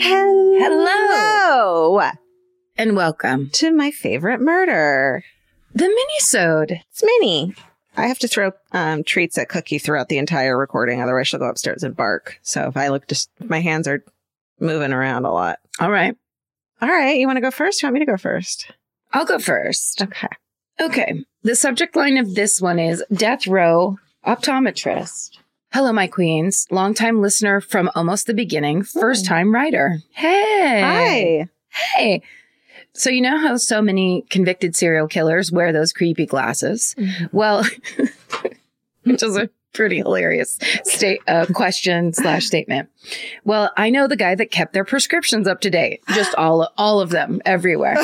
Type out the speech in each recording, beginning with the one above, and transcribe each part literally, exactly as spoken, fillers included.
Hello. Hello. And welcome to my favorite murder. The mini-sode. It's mini. I have to throw um, treats at Cookie throughout the entire recording. Otherwise, she'll go upstairs and bark. So if I look, just my hands are moving around a lot. All right. All right. You want to go first? You want me to go first? I'll go first. Okay. Okay. The subject line of this one is Death Row Optometrist. Hello, my queens. Longtime listener from almost the beginning. First time writer. Hey. Hi. Hey. So you know how so many convicted serial killers wear those creepy glasses? Mm-hmm. Well, which is a pretty hilarious state uh, question slash statement. Well, I know the guy that kept their prescriptions up to date. Just all, all of them everywhere.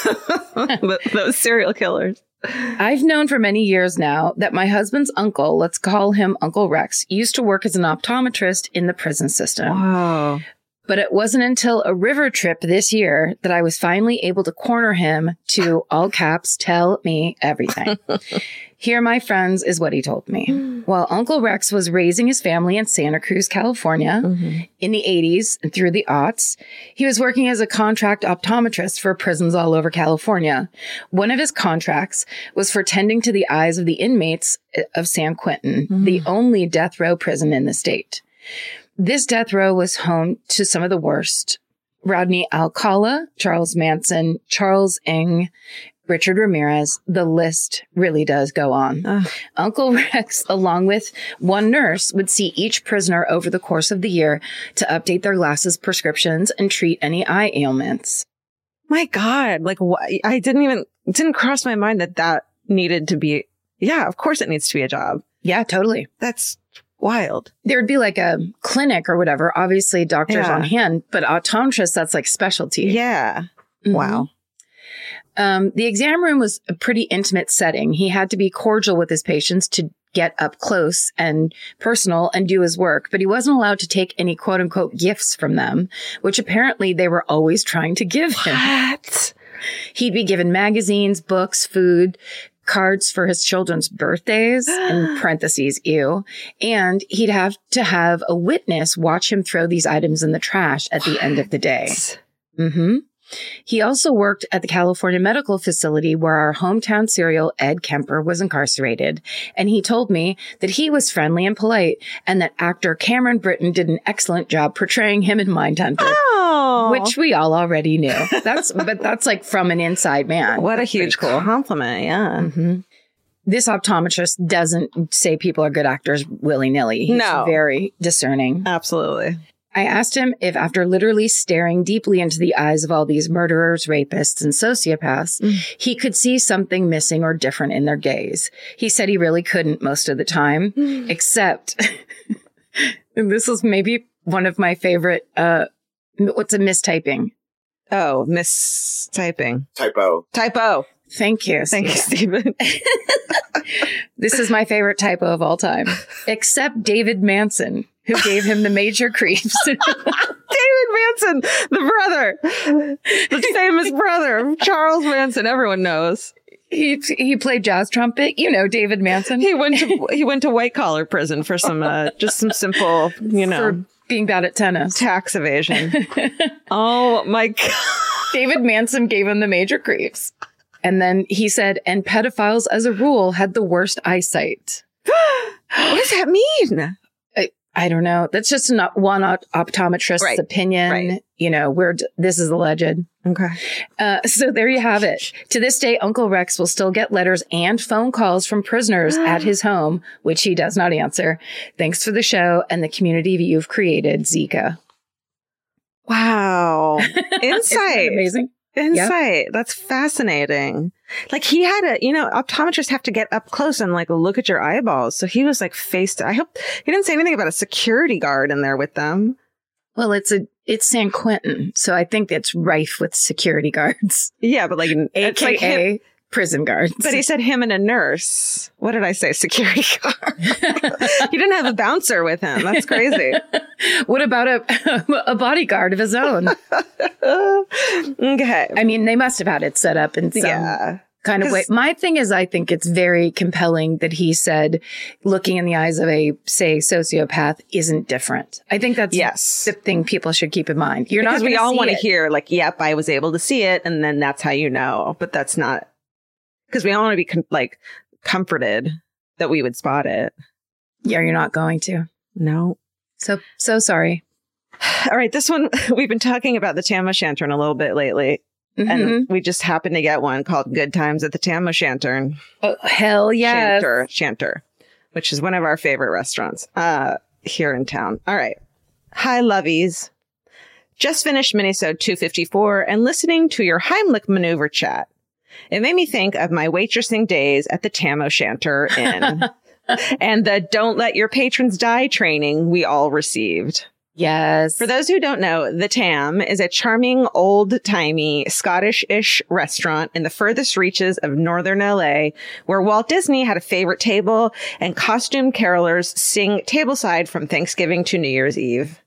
Those serial killers. I've known for many years now that my husband's uncle, let's call him Uncle Rex, used to work as an optometrist in the prison system. Wow. But it wasn't until a river trip this year that I was finally able to corner him to, all caps, tell me everything. Here, my friends, is what he told me. While Uncle Rex was raising his family in Santa Cruz, California, mm-hmm. in the eighties and through the aughts, he was working as a contract optometrist for prisons all over California. One of his contracts was for tending to the eyes of the inmates of San Quentin, mm-hmm. the only death row prison in the state. This death row was home to some of the worst. Rodney Alcala, Charles Manson, Charles Ng, Richard Ramirez. The list really does go on. Ugh. Uncle Rex, along with one nurse, would see each prisoner over the course of the year to update their glasses prescriptions and treat any eye ailments. My God, like what? I didn't even, it didn't cross my mind that that needed to be, yeah, of course it needs to be a job. Yeah, totally. That's wild. There would be like a clinic or whatever, obviously doctors yeah. on hand, but optometrists, that's like specialty. Yeah. Mm-hmm. Wow. Um, the exam room was a pretty intimate setting. He had to be cordial with his patients to get up close and personal and do his work, but he wasn't allowed to take any quote unquote gifts from them, which apparently they were always trying to give him. What? He'd be given magazines, books, food, cards for his children's birthdays, in parentheses, ew. And he'd have to have a witness watch him throw these items in the trash at the end of the day. Mm-hmm. He also worked at the California Medical Facility where our hometown serial Ed Kemper was incarcerated. And he told me that he was friendly and polite and that actor Cameron Britton did an excellent job portraying him in Mindhunter. Oh. Which we all already knew. That's, but that's like from an inside man. What that's a huge cool. compliment. Yeah. Mm-hmm. This optometrist doesn't say people are good actors willy-nilly. He's no. very discerning. Absolutely. I asked him if after literally staring deeply into the eyes of all these murderers, rapists, and sociopaths, mm. he could see something missing or different in their gaze. He said he really couldn't most of the time, mm. except, and this is maybe one of my favorite, uh, what's a mistyping? Oh, mistyping. Typo. Typo. Thank you. Thank you, Stephen. This is my favorite typo of all time, except David Manson, who gave him the major creeps. David Manson, the brother, the famous brother of Charles Manson. Everyone knows. He he played jazz trumpet. You know, David Manson. He went to he went to white collar prison for some uh, just some simple, you know, for being bad at tennis, tax evasion. Oh my God! David Manson gave him the major creeps, and then he said, and pedophiles, as a rule, had the worst eyesight. What does that mean? I don't know. That's just not one op- optometrist's right. opinion. Right. You know, we're, d- this is alleged. Okay. Uh, so there you have it. To this day, Uncle Rex will still get letters and phone calls from prisoners at his home, which he does not answer. Thanks for the show and the community you've created, Zika. Wow. Insight. Amazing. Insight. Yep. That's fascinating. Like he had a, you know, optometrists have to get up close and like look at your eyeballs. So he was like faced. I hope he didn't say anything about a security guard in there with them. Well, it's a, it's San Quentin. So I think it's rife with security guards. Yeah. But like, A K A like prison guards. But he said him and a nurse. What did I say? Security guard. He didn't have a bouncer with him. That's crazy. What about a a bodyguard of his own? Okay. I mean, they must have had it set up in some yeah. kind of way. My thing is, I think it's very compelling that he said looking in the eyes of a, say, sociopath isn't different. I think that's yes. the thing people should keep in mind. You're because not we all want to it. hear like, yep, I was able to see it. And then that's how you know. But that's not because we all want to be com- like comforted that we would spot it. Yeah, you're not going to. No. So, so sorry. All right. This one, we've been talking about the Tam O'Shanter a little bit lately. Mm-hmm. And we just happened to get one called Good Times at the Tam O'Shanter. Oh, hell yes. Shanter, Shanter, which is one of our favorite restaurants uh, here in town. All right. Hi, lovies. Just finished Minisode two fifty-four and listening to your Heimlich maneuver chat. It made me think of my waitressing days at the Tam O'Shanter Inn and the Don't Let Your Patrons Die training we all received. Yes. For those who don't know, the Tam is a charming, old-timey, Scottish-ish restaurant in the furthest reaches of northern L A, where Walt Disney had a favorite table and costume carolers sing tableside from Thanksgiving to New Year's Eve.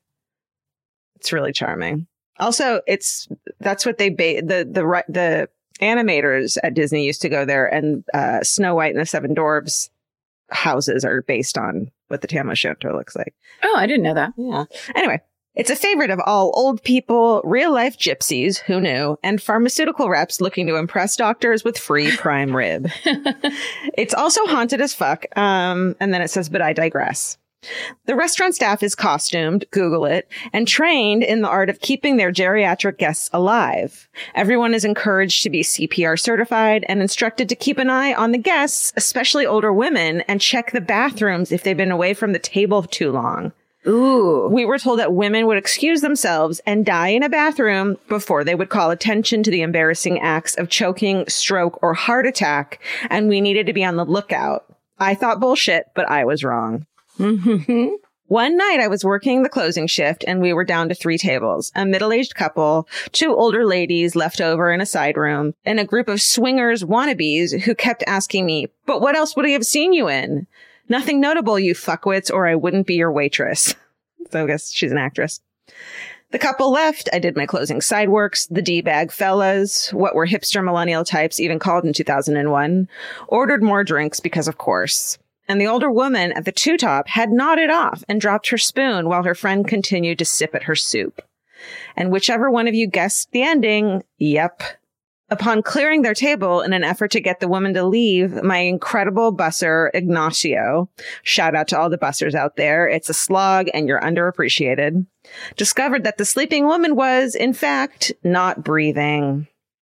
It's really charming. Also, it's that's what they ba- the the the animators at Disney used to go there, and uh, Snow White and the Seven Dwarfs houses are based on what the Tam O'Shanter looks like. Oh, I didn't know that. Yeah. Anyway, it's a favorite of all old people, real-life gypsies, who knew, and pharmaceutical reps looking to impress doctors with free prime rib. It's also haunted as fuck. Um, and then it says, but I digress. The restaurant staff is costumed, Google it, and trained in the art of keeping their geriatric guests alive. Everyone is encouraged to be C P R certified and instructed to keep an eye on the guests, especially older women, and check the bathrooms if they've been away from the table too long. Ooh. We were told that women would excuse themselves and die in a bathroom before they would call attention to the embarrassing acts of choking, stroke, or heart attack, and we needed to be on the lookout. I thought bullshit, but I was wrong. Mm-hmm. One night I was working the closing shift and we were down to three tables, a middle-aged couple, two older ladies left over in a side room, and a group of swingers wannabes who kept asking me, but what else would I have seen you in? Nothing notable, you fuckwits, or I wouldn't be your waitress. So I guess she's an actress. The couple left. I did my closing side works. The D-bag fellas, what were hipster millennial types even called in two thousand one, ordered more drinks because of course. And the older woman at the two-top had nodded off and dropped her spoon while her friend continued to sip at her soup. And whichever one of you guessed the ending, yep. Upon clearing their table in an effort to get the woman to leave, my incredible busser, Ignacio, shout out to all the bussers out there, it's a slog and you're underappreciated, discovered that the sleeping woman was, in fact, not breathing.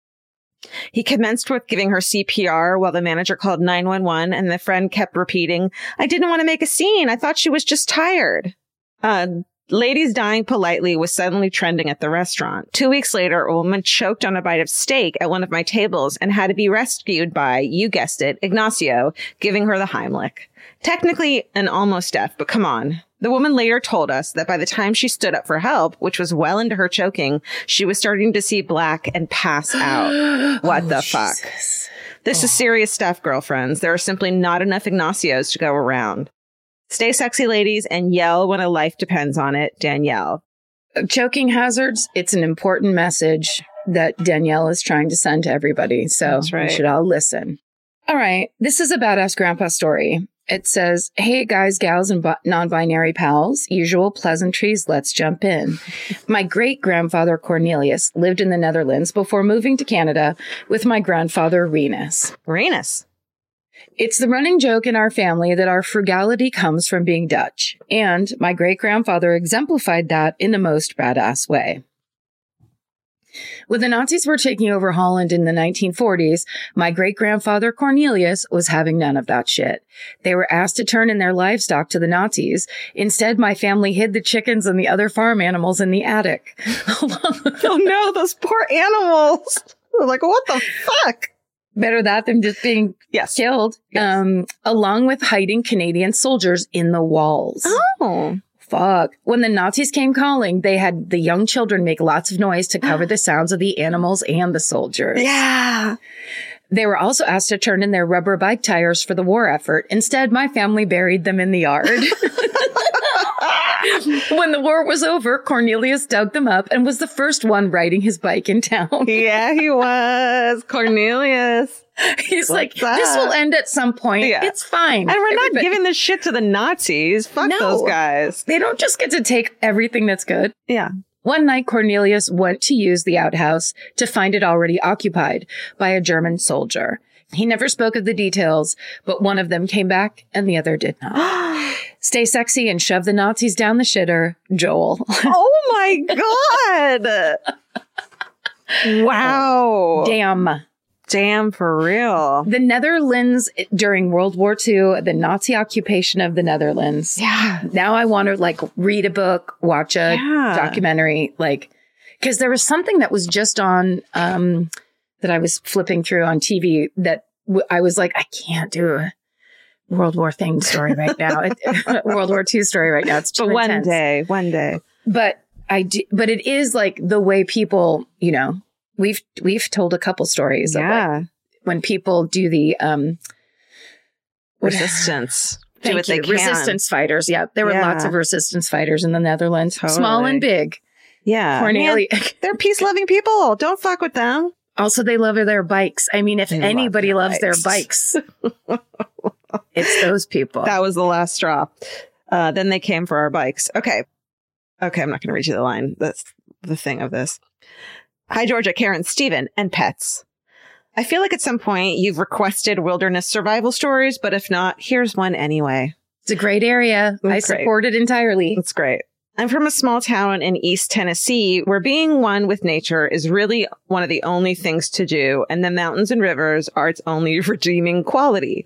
He commenced with giving her C P R while the manager called nine one one and the friend kept repeating, I didn't want to make a scene. I thought she was just tired. Uh, ladies dying politely was suddenly trending at the restaurant. Two weeks later, a woman choked on a bite of steak at one of my tables and had to be rescued by, you guessed it, Ignacio, giving her the Heimlich. Technically an almost death, but come on. The woman later told us that by the time she stood up for help, which was well into her choking, she was starting to see black and pass out. What oh, the fuck? Jesus. This oh. is serious stuff, girlfriends. There are simply not enough Ignacios to go around. Stay sexy, ladies, and yell when a life depends on it. Danielle. Choking hazards, it's an important message that Danielle is trying to send to everybody. So That's right. we should all listen. All right. This is a badass grandpa story. It says, hey, guys, gals, and b- non-binary pals, usual pleasantries, let's jump in. My great-grandfather Cornelius lived in the Netherlands before moving to Canada with my grandfather Renus. Renus. It's the running joke in our family that our frugality comes from being Dutch, and my great-grandfather exemplified that in the most badass way. When the Nazis were taking over Holland in the nineteen forties, my great-grandfather Cornelius was having none of that shit. They were asked to turn in their livestock to the Nazis. Instead, my family hid the chickens and the other farm animals in the attic. Oh no, those poor animals. Like, what the fuck? Better that than just being yes. killed. Yes. Um, along with hiding Canadian soldiers in the walls. Oh. Fuck. When the Nazis came calling, they had the young children make lots of noise to cover the sounds of the animals and the soldiers. Yeah. They were also asked to turn in their rubber bike tires for the war effort. Instead, my family buried them in the yard. When the war was over, Cornelius dug them up and was the first one riding his bike in town. Yeah, he was. Cornelius. He's What's like, that? this will end at some point. Yeah. It's fine. And we're not Everybody- giving this shit to the Nazis. Fuck No. those guys. They don't just get to take everything that's good. Yeah. One night, Cornelius went to use the outhouse to find it already occupied by a German soldier. He never spoke of the details, but one of them came back and the other did not. Stay sexy and shove the Nazis down the shitter, Joel. Oh my God. Wow. Damn. Damn, for real. The Netherlands during World War Two, the Nazi occupation of the Netherlands. Yeah. Now I want to like read a book, watch a Yeah. documentary, like, because there was something that was just on, um, that I was flipping through on T V that w- I was like, I can't do a World War thing story right now. It, World War Two story right now. It's too But one intense. day, one day. But I do, but it is like the way people, you know, we've, we've told a couple stories of like Yeah. when people do the, um, what- Resistance. Do Thank what they you. can. Resistance fighters. Yeah. There were Yeah. lots of resistance fighters in the Netherlands, small Totally. and big. Yeah. Cornelia. Man, they're peace-loving people. Don't fuck with them. Also, they love their bikes. I mean, if They love anybody their loves their bikes. bikes, it's those people. That was the last straw. Uh, then they came for our bikes. Okay. Okay, I'm not going to read you the line. That's the thing of this. Hi, Georgia, Karen, Stephen, and pets. I feel like at some point you've requested wilderness survival stories, but if not, here's one anyway. It's a great area. I That's great. support it entirely. That's great. I'm from a small town in East Tennessee where being one with nature is really one of the only things to do, and the mountains and rivers are its only redeeming quality.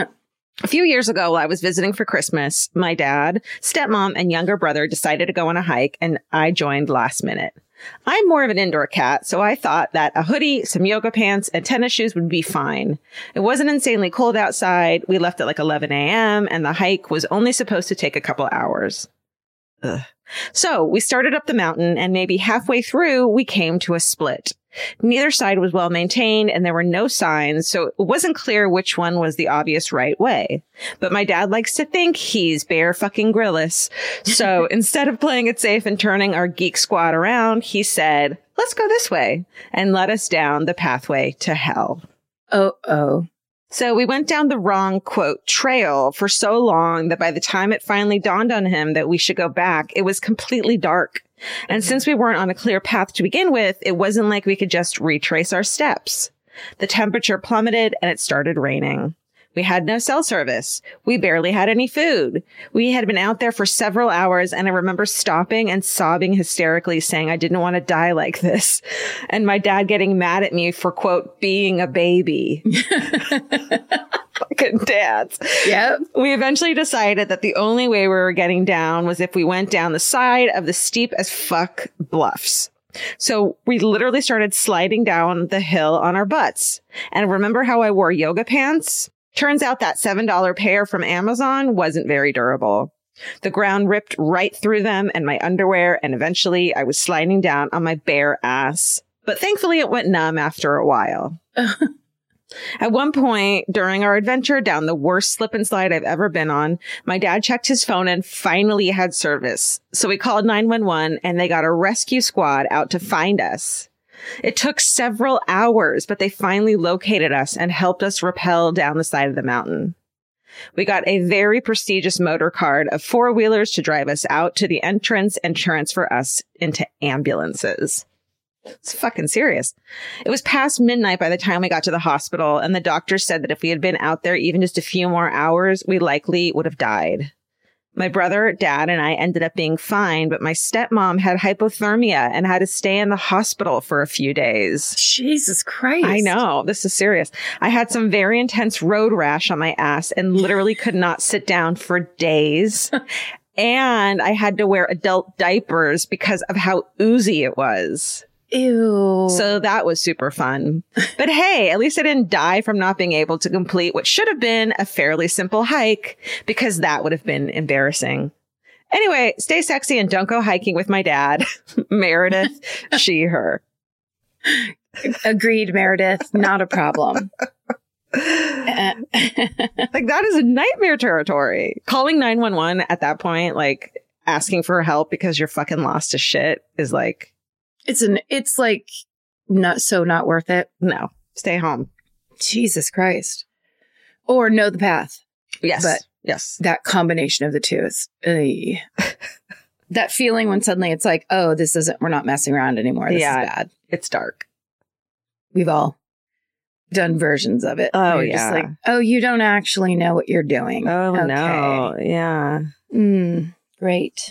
A few years ago, while I was visiting for Christmas, my dad, stepmom, and younger brother decided to go on a hike, and I joined last minute. I'm more of an indoor cat, so I thought that a hoodie, some yoga pants, and tennis shoes would be fine. It wasn't insanely cold outside. We left at like eleven a.m., and the hike was only supposed to take a couple hours. Ugh. So we started up the mountain, and maybe halfway through, we came to a split. Neither side was well maintained, and there were no signs, so it wasn't clear which one was the obvious right way. But my dad likes to think he's Bear fucking Grylls. So instead of playing it safe and turning our geek squad around, he said, let's go this way, and led us down the pathway to hell. Oh, oh. So we went down the wrong, quote, trail for so long that by the time it finally dawned on him that we should go back, it was completely dark. And since we weren't on a clear path to begin with, it wasn't like we could just retrace our steps. The temperature plummeted and it started raining. We had no cell service. We barely had any food. We had been out there for several hours, and I remember stopping and sobbing hysterically, saying I didn't want to die like this. And my dad getting mad at me for, quote, being a baby. Fucking dads. Yep. We eventually decided that the only way we were getting down was if we went down the side of the steep as fuck bluffs. So we literally started sliding down the hill on our butts. And remember how I wore yoga pants? Turns out that seven dollar pair from Amazon wasn't very durable. The ground ripped right through them and my underwear, and eventually I was sliding down on my bare ass. But thankfully it went numb after a while. At one point during our adventure down the worst slip and slide I've ever been on, my dad checked his phone and finally had service. So we called nine one one and they got a rescue squad out to find us. It took several hours, but they finally located us and helped us rappel down the side of the mountain. We got a very prestigious motor card of four-wheelers to drive us out to the entrance and transfer us into ambulances. It's fucking serious. It was past midnight by the time we got to the hospital, and the doctor said that if we had been out there even just a few more hours, we likely would have died. My brother, dad, and I ended up being fine, but my stepmom had hypothermia and had to stay in the hospital for a few days. Jesus Christ. I know. This is serious. I had some very intense road rash on my ass and literally could not sit down for days. And I had to wear adult diapers because of how oozy it was. Ew. So that was super fun. But hey, at least I didn't die from not being able to complete what should have been a fairly simple hike, because that would have been embarrassing. Anyway, stay sexy and don't go hiking with my dad. Meredith, she, her. Agreed, Meredith. Not a problem. Like, that is nightmare territory. Calling nine one one at that point, like, asking for help because you're fucking lost as shit is like, It's an, it's like not so not worth it. no, stay home. Jesus Christ. Or know the path. Yes. But yes. that combination of the two is, ugh. That feeling when suddenly it's like, oh, this isn't, we're not messing around anymore. This Yeah. is bad. It's dark. We've all done versions of it. Oh, You're yeah. Just like, oh, you don't actually know what you're doing. Oh, Okay. no. Yeah. Mm, great.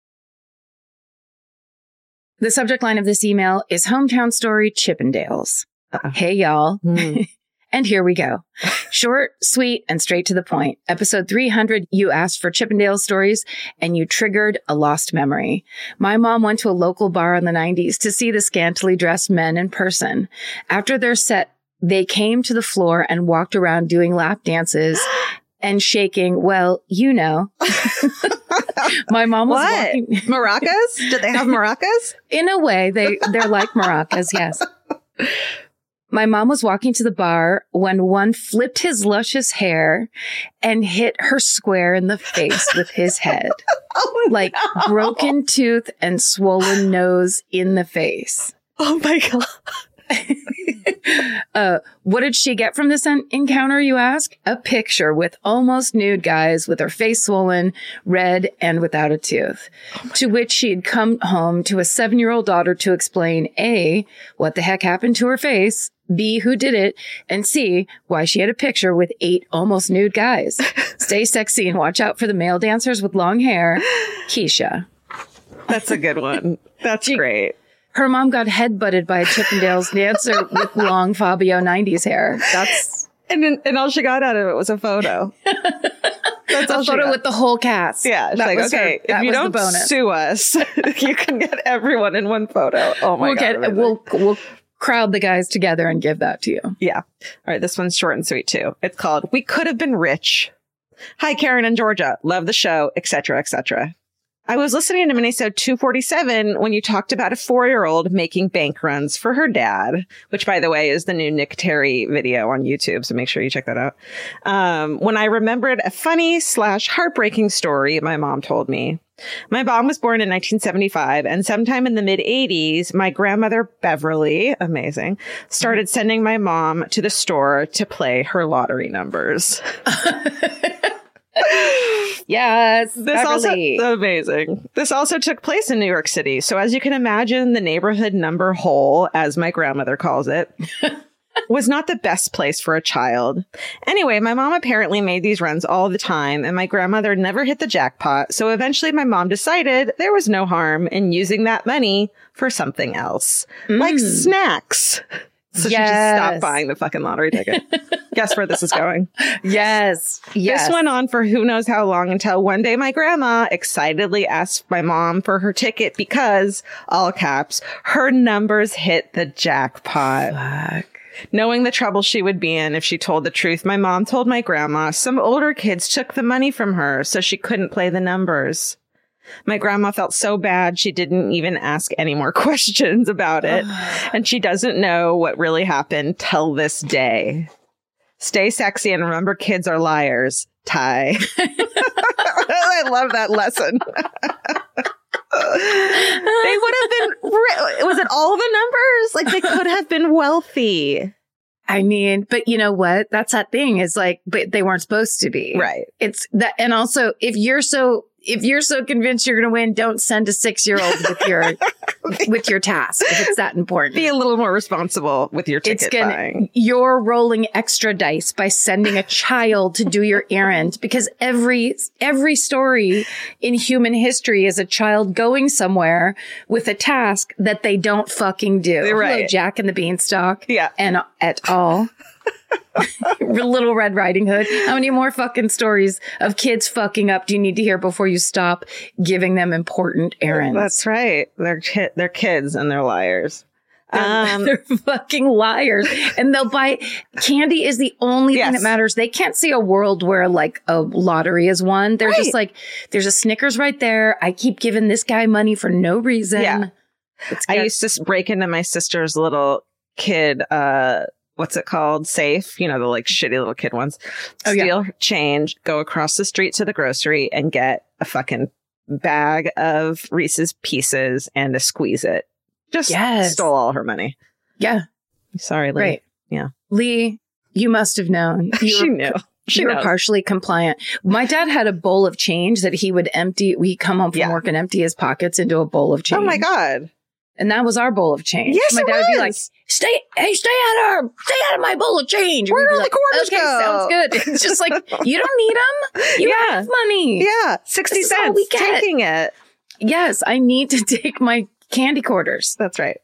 The subject line of this email is Hometown Story Chippendales. Uh-oh. Hey, y'all. Mm. And here we go. Short, sweet, and straight to the point. Episode three hundred, you asked for Chippendale stories, and you triggered a lost memory. My mom went to a local bar in the nineties to see the scantily dressed men in person. After their set, they came to the floor and walked around doing lap dances and shaking, well, you know. My mom was What? walking... Maracas? Did they have maracas? In a way, they, they're like maracas, yes. My mom was walking to the bar when one flipped his luscious hair and hit her square in the face with his head. Oh, Like no. broken tooth and swollen nose in the face. Oh, my God. uh, what did she get from this en- encounter, you ask? A picture with almost nude guys with her face swollen, red, and without a tooth. To which she had come home to a seven-year-old daughter to explain A, what the heck happened to her face, B, who did it, and C, why she had a picture with eight almost nude guys. Stay sexy and watch out for the male dancers with long hair. Keisha. That's a good one. That's great. Her mom got headbutted by a Chippendales dancer with long Fabio nineties hair. That's And then, and all she got out of it was a photo. That's all a she photo got. with the whole cast. Yeah, it's That like, was her- okay, that if you was the don't bonus. sue us, you can get everyone in one photo. Oh my we'll God. get amazing. we'll we'll crowd the guys together and give that to you. Yeah. All right. This one's short and sweet too. It's called We Could Have Been Rich. Hi, Karen and Georgia. Love the show, et cetera, et cetera. I was listening to Minisode two forty-seven when you talked about a four-year-old making bank runs for her dad, which, by the way, is the new Nick Terry video on YouTube. So make sure you check that out. Um, when I remembered a funny slash heartbreaking story my mom told me. My mom was born in nineteen seventy-five, and sometime in the mid eighties, my grandmother, Beverly, amazing, started sending my mom to the store to play her lottery numbers. Yes, This Beverly. also amazing. This also took place in New York City. So as you can imagine, the neighborhood number hole, as my grandmother calls it, was not the best place for a child. Anyway, my mom apparently made these runs all the time, and my grandmother never hit the jackpot. So eventually my mom decided there was no harm in using that money for something else, Mm. like snacks. So she just Yes. stopped buying the fucking lottery ticket. Guess where this is going? Yes, yes. This went on for who knows how long until one day my grandma excitedly asked my mom for her ticket because, all caps, her numbers hit the jackpot. Fuck. Knowing the trouble she would be in if she told the truth, my mom told my grandma some older kids took the money from her so she couldn't play the numbers. My grandma felt so bad she didn't even ask any more questions about it. And she doesn't know what really happened till this day. Stay sexy and remember kids are liars. Ty. I love that lesson. They would have been, ri- was it all the numbers? Like they could have been wealthy. I mean, but you know what? That's that thing is like, but they weren't supposed to be. Right. It's that. And also, if you're so, if you're so convinced you're going to win, don't send a six year old with your, with your task if it's that important. Be a little more responsible with your ticket It's gonna, buying. you're rolling extra dice by sending a child to do your errand because every, every story in human history is a child going somewhere with a task that they don't fucking do. Right. Hello, Jack and the Beanstalk. Yeah. And et al. Little Red Riding Hood. How many more fucking stories of kids fucking up do you need to hear before you stop giving them important errands? That's right. They're ki- they're kids and they're liars. Um, They're fucking liars. And they'll buy candy is the only Yes. thing that matters. They can't see a world where like a lottery is won. They're Right. just like, there's a Snickers right there. I keep giving this guy money for no reason. Yeah. It's I get- used to s- break into my sister's little kid, uh, what's it called? Safe. You know, the like shitty little kid ones. Oh, yeah. Steal change, go across the street to the grocery and get a fucking bag of Reese's Pieces and a Squeeze-It. Just Yes. stole all her money. Yeah. Sorry, Lee. Right. Yeah. Lee, you must have known. You she were, knew. She you were knows. partially compliant. My dad had a bowl of change that he would empty. We'd come home from Yeah. work and empty his pockets into a bowl of change. Oh my God. And that was our bowl of change. Yes, my it dad would be like, was. "Stay, hey, stay out of, stay out of my bowl of change." And Where we'd be do all like, the quarters okay, go? sounds good. It's just like, you don't need them. You Yeah. have money. Yeah. sixty This is all cents. we get. Taking it. Yes, I need to take my candy quarters. That's right.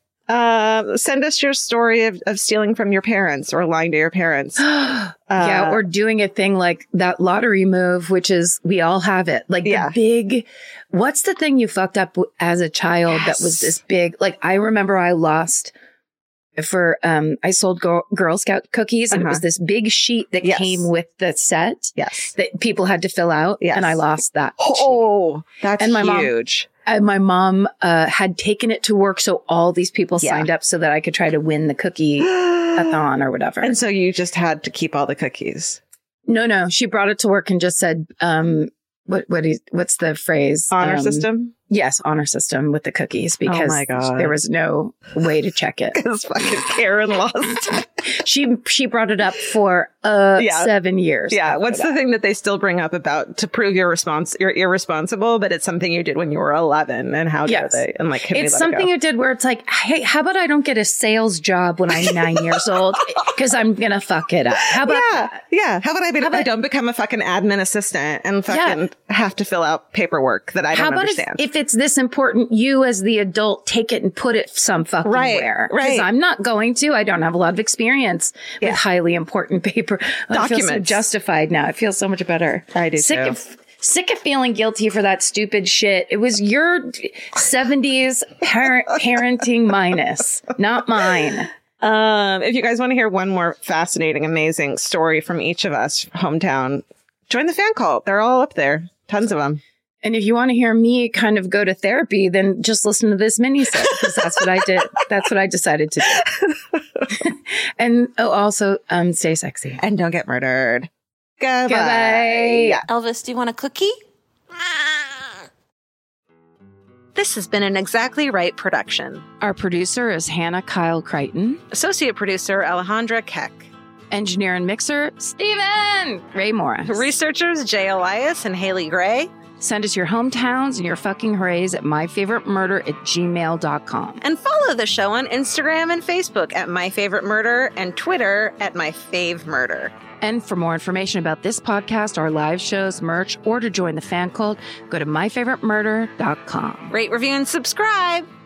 Uh, send us your story of, of stealing from your parents or lying to your parents. yeah, Uh, or doing a thing like that lottery move, which is we all have it. Like Yeah. the big, what's the thing you fucked up w- as a child that was Yes. this big? Like I remember I lost for, um, I sold Girl, Girl Scout cookies and it Uh-huh. was this big sheet that Yes. came with the set Yes. that people had to fill out. Yes. And I lost that. sheet. Oh, that's And my mom- huge. And my mom uh, had taken it to work. So all these people Yeah. signed up so that I could try to win the cookie a thon or whatever. And so you just had to keep all the cookies. No, no. She brought it to work and just said, um, what, what is, what's the phrase? Honor Um, system? Yes, honor system with the cookies because my God. there was no way to check it. Because fucking Karen lost. she she brought it up for uh Yeah. seven years. Yeah. after What's that. the thing that they still bring up about to prove you're respons- you're irresponsible, but it's something you did when you were eleven? And how Yes. dare they? And like, can we It's let something it go? you did where it's like, hey, how about I don't get a sales job when I'm nine years old because I'm gonna fuck it up? How about Yeah. that? Yeah. How about I, be, How about- I don't become a fucking admin assistant and fucking have to fill out paperwork that I How don't about understand? if, if it's this important, you as the adult take it and put it some fucking Right, where? right. Because I'm not going to. I don't have a lot of experience Yeah. with highly important paper. I feel so Documents. justified now. It feels so much better. I do sick too. Of, sick of feeling guilty for that stupid shit. It was your seventies parent parenting minus, not mine. Um, if you guys want to hear one more fascinating, amazing story from each of us, hometown, join the fan cult. They're all up there. Tons of them. And if you want to hear me kind of go to therapy, then just listen to this mini-set because that's what I did. That's what I decided to do. And oh, also, um, stay sexy. And don't get murdered. Goodbye. Goodbye. Elvis, do you want a cookie? This has been an Exactly Right production. Our producer is Hannah Kyle Crichton. Associate producer Alejandra Keck. Engineer and mixer, Steven Ray Morris. Researchers Jay Elias and Haley Gray. Send us your hometowns and your fucking hoorays at myfavoritemurder at gmail dot com. And follow the show on Instagram and Facebook at My Favorite Murder and Twitter at My Fave Murder. And for more information about this podcast, our live shows, merch, or to join the fan cult, go to my favorite murder dot com. Rate, review, and subscribe.